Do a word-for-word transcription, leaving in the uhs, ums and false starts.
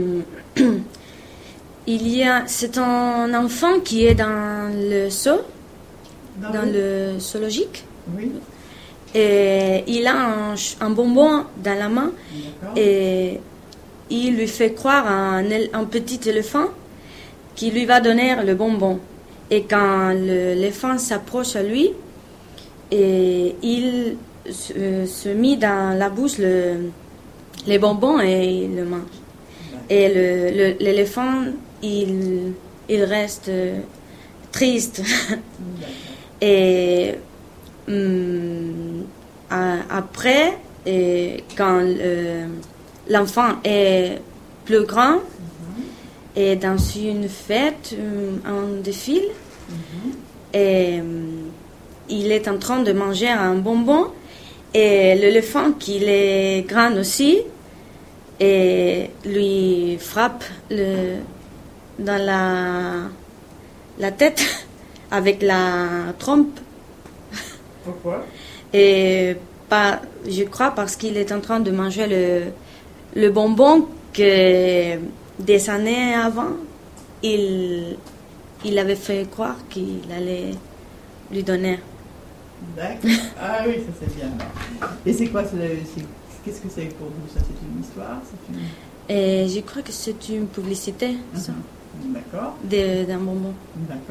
Il y a, c'est un enfant qui est dans le zoo, Dans, dans le zoologique, Oui, et il a un, un bonbon dans la main, d'accord. et il lui fait croire à un, él- un petit éléphant qui lui va donner le bonbon. Et quand le- l'éléphant s'approche à lui, et il se, se mit dans la bouche le, les bonbons et il le mange. Et le- le- l'éléphant, il, il reste euh, triste. D'accord. Et hum, a- après, et quand euh, l'enfant est plus grand, et dans une fête, hum, un défilé, Mhm. et hum, il est en train de manger un bonbon, et l'éléphant, qui est grand aussi, et lui frappe le, dans la, la tête avec la trompe. Pourquoi? Et pas, je crois parce qu'il est en train de manger le, le bonbon que des années avant, il, il avait fait croire qu'il allait lui donner. D'accord. Ah oui, ça c'est bien. Et c'est quoi? c'est- c'est- Qu'est-ce que c'est pour vous? Ça, c'est une histoire? C'est une... Et je crois que c'est une publicité, ça, Mhm. D'accord. de- d'un bonbon. D'accord.